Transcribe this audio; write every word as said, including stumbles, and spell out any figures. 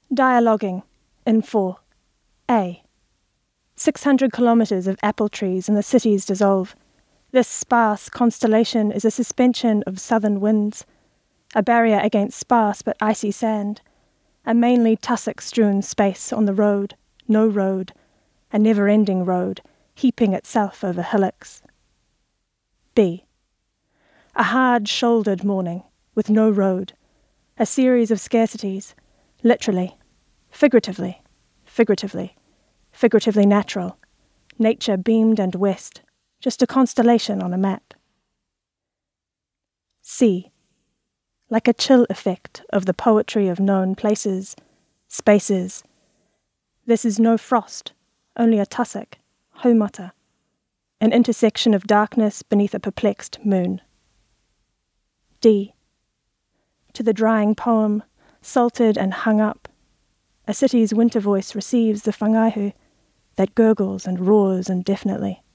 Dialoguing in four. A. Six hundred kilometres of apple trees and the cities dissolve. This sparse constellation is a suspension of southern winds, a barrier against sparse but icy sand, a mainly tussock-strewn space on the road, no road, a never-ending road, heaping itself over hillocks. B. A hard-shouldered morning, with no road, a series of scarcities, literally, figuratively, figuratively, figuratively natural, nature beamed and west, just a constellation on a map. C. Like a chill effect of the poetry of known places, spaces. This is no frost, only a tussock, haumata, an intersection of darkness beneath a perplexed moon. D. To the drying poem, salted and hung up, a city's winter voice receives the whangaihu that gurgles and roars indefinitely.